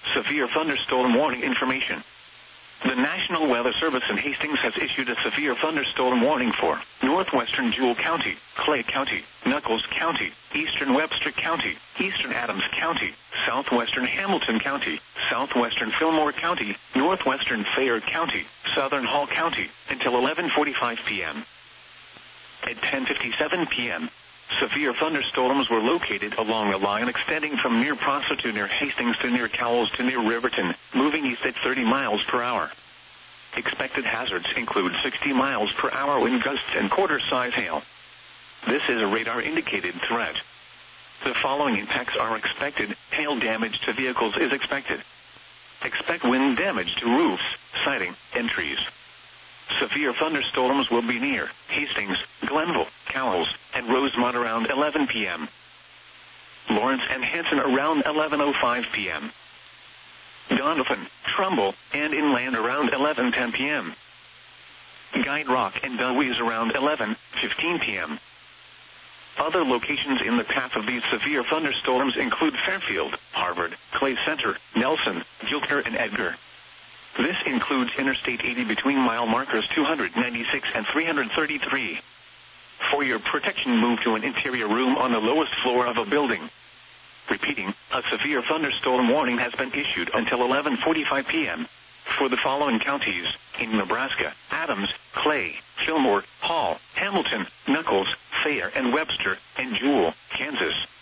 severe thunderstorm warning information. The National Weather Service in Hastings has issued a severe thunderstorm warning for northwestern Jewell County, Clay County, Nuckolls County, eastern Webster County, eastern Adams County, southwestern Hamilton County, southwestern Fillmore County, northwestern Fayette County, southern Hall County, until 11:45 p.m. At 10:57 p.m., severe thunderstorms were located along a line extending from near Prosser to near Hastings to near Cowles to near Riverton, moving east at 30 miles per hour. Expected hazards include 60 miles per hour wind gusts and quarter-size hail. This is a radar-indicated threat. The following impacts are expected. Hail damage to vehicles is expected. Expect wind damage to roofs, siding, and trees. Severe thunderstorms will be near Hastings, Glenville, Cowles, and Rosemont around 11 p.m. Lawrence and Hanson around 11:05 p.m. Donovan, Trumbull, and inland around 11:10 p.m. Guide Rock and Dunwich around 11:15 p.m. Other locations in the path of these severe thunderstorms include Fairfield, Harvard, Clay Center, Nelson, Giltner, and Edgar. This includes Interstate 80 between mile markers 296 and 333. For your protection, move to an interior room on the lowest floor of a building. Repeating, a severe thunderstorm warning has been issued until 11:45 p.m. for the following counties in Nebraska: Adams, Clay, Fillmore, Hall, Hamilton, Nuckolls, Fayette and Webster, and Jewell, Kansas.